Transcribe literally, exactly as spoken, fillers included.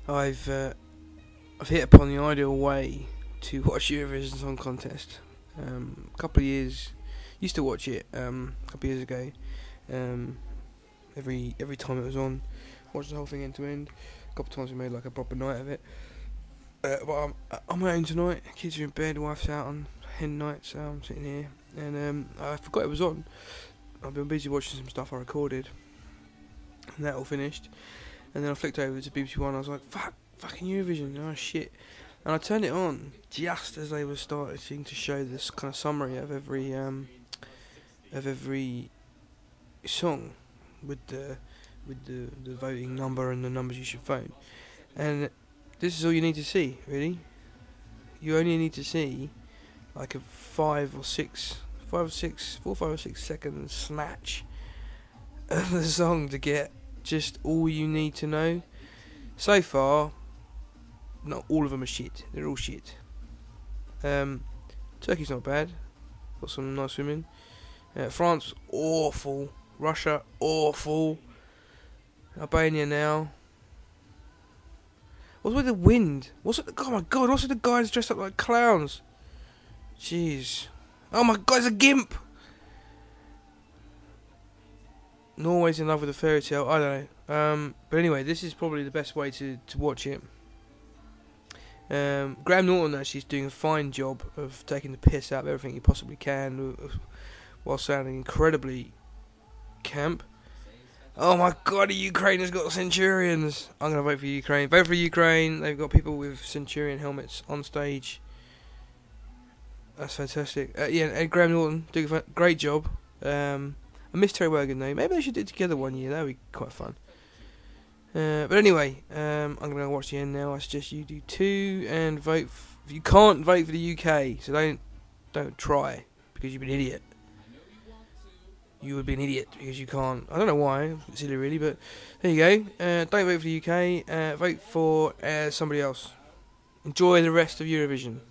I've uh, I've hit upon the ideal way to watch Eurovision Song Contest. Um, a couple of years, used to watch it um, a couple of years ago. Um, every every time it was on, watched the whole thing end to end. A couple of times we made like a proper night of it. Uh, but I'm I'm at home tonight. Kids are in bed. Wife's out on hen night, so I'm sitting here, and um, I forgot it was on. I've been busy watching some stuff I recorded, and that all finished. And then I flicked over to B B C One. I was like, "Fuck, fucking Eurovision! Oh shit!" And I turned it on just as they were starting to show this kind of summary of every um, of every song with the with the, the voting number and the numbers you should vote. And this is all you need to see, really. You only need to see like a five or six, five or six, four, five or six second snatch of the song to get just all you need to know. So far, not all of them are shit. They're all shit. Um, Turkey's not bad. Got some nice women. Uh, France, awful. Russia, awful. Albania now. What's with the wind? What's with the, oh my god, what's with the guys dressed up like clowns? Jeez. Oh my god, it's a gimp! Norway's in love with a fairy tale, I don't know. Um, but anyway, this is probably the best way to, to watch it. Um, Graham Norton actually is doing a fine job of taking the piss out of everything he possibly can, while sounding incredibly camp. Oh my god, Ukraine has got Centurions! I'm going to vote for Ukraine. Vote for Ukraine. They've got people with Centurion helmets on stage. That's fantastic. Uh, yeah, and Graham Norton doing a great job. Um, I miss Terry Wogan though. Maybe they should do it together one year. That would be quite fun. Uh, but anyway, um, I'm going to watch the end now. I suggest you do too, and vote. F- you can't vote for the U K, so don't don't try because you'd be an idiot. You would be an idiot because you can't. I don't know why. It's silly, really, but there you go. Uh, don't vote for the U K. Uh, vote for uh, somebody else. Enjoy the rest of Eurovision.